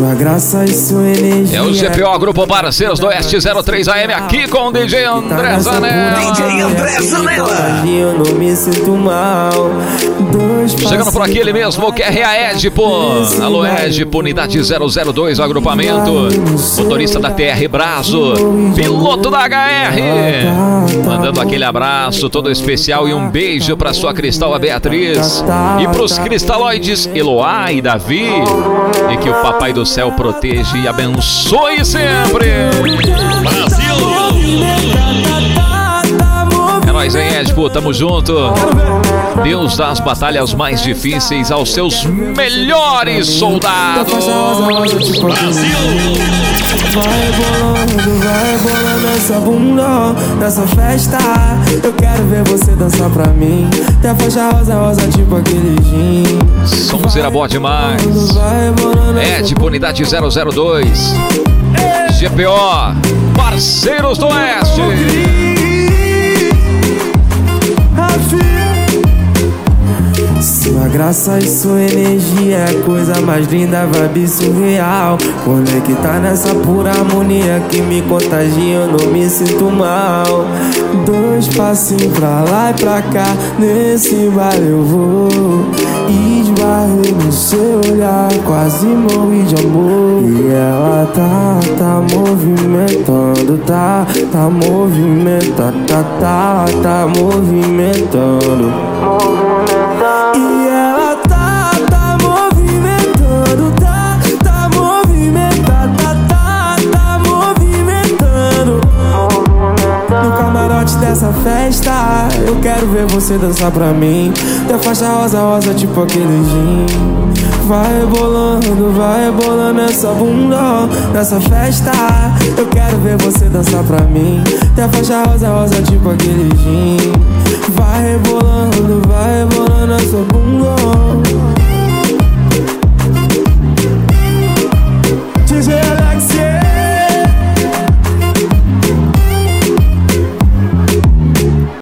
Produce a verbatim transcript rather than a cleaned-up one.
Sua graça e sua energia. É o G P O, Grupo Parceiros do Oeste zero três A M, aqui com o D J André Zanella. D J André Zanella. Eu não me sinto mal. Chegando por aqui ele mesmo, que é a Edipo. Alô Edipo, unidade zero zero dois, o agrupamento. Motorista da T R Brazo, piloto da H R. Mandando aquele abraço todo especial e um beijo pra sua Cristal, a Beatriz. E pros cristaloides Eloá e Davi. E que o Papai do Céu proteja e abençoe sempre. Brasil! É nóis, hein, Edipo? Tamo junto. Deus dá as batalhas mais difíceis aos seus melhores soldados. Brasil! Vai bolando, vai bolando essa bunda nessa festa. Eu quero ver você dançar pra mim. Tem a faixa rosa, rosa, tipo aquele gin. Sonzeira boa demais. Edipo, unidade zero zero dois. G P O, Parceiros do Oeste. Sua graça e sua energia é a coisa mais linda, vibe surreal. Conectar nessa pura harmonia que me contagia, eu não me sinto mal. Dois passinhos pra lá e pra cá, nesse bar eu vou. Esbarrei no seu olhar, quase morri de amor. E ela tá, tá movimentando, tá, tá movimentando, tá, tá, tá movimentando. E ela tá, tá movimentando, tá, tá movimentando, tá, tá, tá movimentando. No camarote dessa festa, eu quero ver você dançar pra mim. Tem a faixa rosa, rosa, tipo aquele gin. Vai bolando, vai bolando essa bunda nessa festa. Eu quero ver você dançar pra mim. Tem a faixa rosa, rosa, tipo aquele gin. Vai rebolando, vai rebolando essa bunda.